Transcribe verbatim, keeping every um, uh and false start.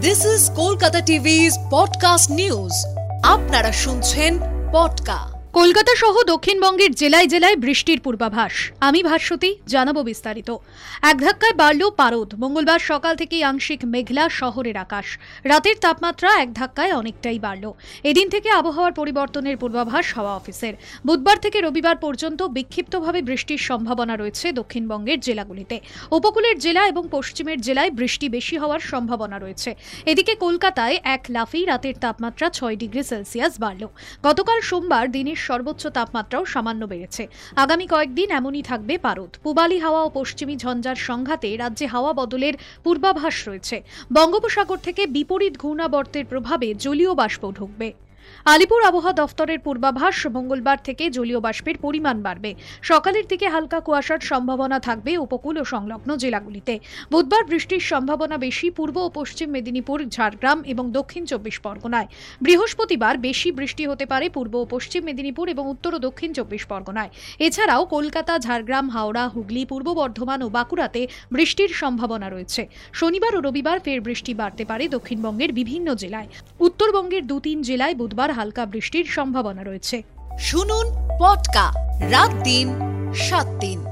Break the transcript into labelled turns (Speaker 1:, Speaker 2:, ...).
Speaker 1: This is Kolkata টিভি's podcast news. আপনারা শুনছেন পডকা।
Speaker 2: কলকাতা সহ দক্ষিণবঙ্গের জেলায় জেলায় বৃষ্টির পূর্বাভাস। আমি ভাস্বতী, জানাবো বিস্তারিত। এক ধাক্কায় বাড়ল পারদ। মঙ্গলবার সকাল থেকেই আংশিক মেঘলা শহরের আকাশ। রাতের তাপমাত্রা এক ধাক্কায় অনেকটাই বাড়ল। এদিন থেকে আবহাওয়ার পরিবর্তনের পূর্বাভাস হাওয়া অফিসের। বুধবার থেকে রবিবার পর্যন্ত বিক্ষিপ্তভাবে বৃষ্টির সম্ভাবনা রয়েছে দক্ষিণবঙ্গের জেলাগুলিতে। উপকূলের জেলা এবং পশ্চিমের জেলায় বৃষ্টি বেশি হওয়ার সম্ভাবনা রয়েছে। এদিকে কলকাতায় এক লাফেই রাতের তাপমাত্রা ছয় ডিগ্রি সেলসিয়াস বাড়ল। গতকাল সোমবার দিনের সর্বোচ্চ তাপমাত্রাও সামান্য বেড়েছে। আগামী কয়েকদিন এমনই থাকবে পারদ। পূবালি হাওয়া ও পশ্চিমী ঝঞ্ঝার সংঘাতে রাজ্যে হাওয়া বদলের পূর্বাভাস রয়েছে। বঙ্গোপসাগর থেকে বিপরীত ঘূর্ণাবর্তের প্রভাবে জলীয় বাষ্প ঢুকবে। আলিপুর আবহাওয়া দফতরের পূর্বাভাস, মঙ্গলবার থেকে জলীয় বাষ্পের পরিমাণ বাড়বে। সকালের দিকে হালকা কুয়াশার সম্ভাবনা থাকবে উপকূল ও সংলগ্ন জেলাগুলিতে। বুধবার বৃষ্টির সম্ভাবনা বেশি পূর্ব ও পশ্চিম মেদিনীপুর, ঝাড়গ্রাম এবং দক্ষিণ চব্বিশ পরগনায়। বৃহস্পতিবার বেশি বৃষ্টি হতে পারে পূর্ব ও পশ্চিম মেদিনীপুর এবং উত্তর ও দক্ষিণ চব্বিশ পরগনায়। এছাড়াও কলকাতা, ঝাড়গ্রাম, হাওড়া, হুগলি, পূর্ব বর্ধমান ও বাঁকুড়াতে বৃষ্টির সম্ভাবনা রয়েছে। শনিবার ও রবিবার ফের বৃষ্টি বাড়তে পারে দক্ষিণবঙ্গের বিভিন্ন জেলায়। উত্তরবঙ্গের দু তিন জেলায় বুধবার হালকা বৃষ্টির সম্ভাবনা রয়েছে।
Speaker 1: শুনুন পডকা রাত দিন সাত দিন।